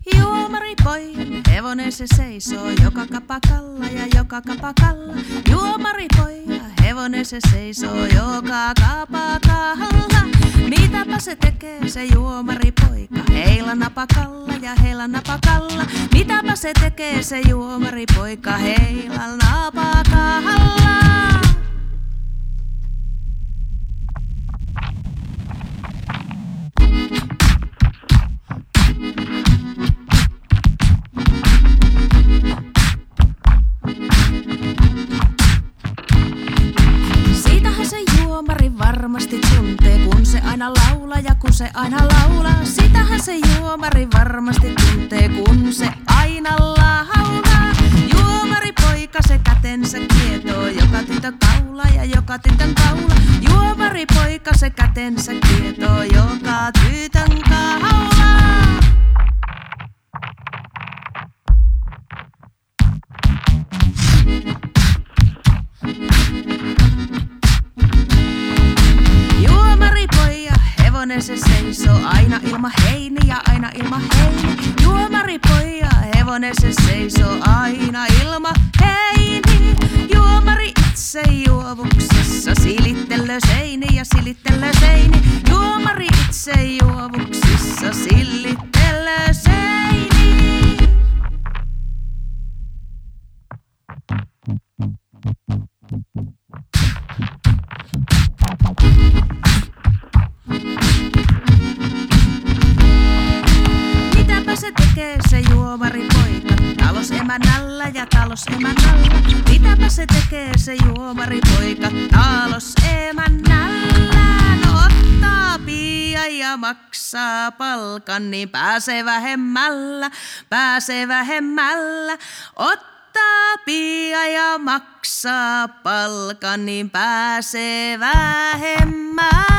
Juomari pojan hevonen se seisoo joka kapakalla ja joka kapakalla. Juomari pojan hevonen se seisoo joka kapakalla. Mitäpä se tekee se juomari poika heillä napakalla ja heillä napakalla. Mitäpä se tekee se juomari poika heillä napakalla. Siitähän se juomari varmasti tuntee, kun se aina laulaa ja kun se aina laulaa. Sitähän se juomari varmasti tuntee, kun se aina laulaa. Juomari poika se kätensä kietoo, joka tytön kaula ja joka tytön kaula. Juomari poika se kätensä kietoo, joka tytön kaula. Juomari poja hevonen se seisoo aina ilma heini ja aina ilma heini. Juomari poja hevonen se seisoo aina ilma heini. Juomari itse juovuksissa silittelee seini ja silittelee seini. Juomari itse juovuksissa silittelee seini. Mitäpä se tekee se juomari poika talosemännällä ja talosemännällä. Mitäpä se tekee se juomari poika talosemännällä. No ottaa pian ja maksaa palkan, niin pääsee vähemmällä, pääsee vähemmällä. Ottaa pian ja maksaa palkan, niin pääsee vähemmällä.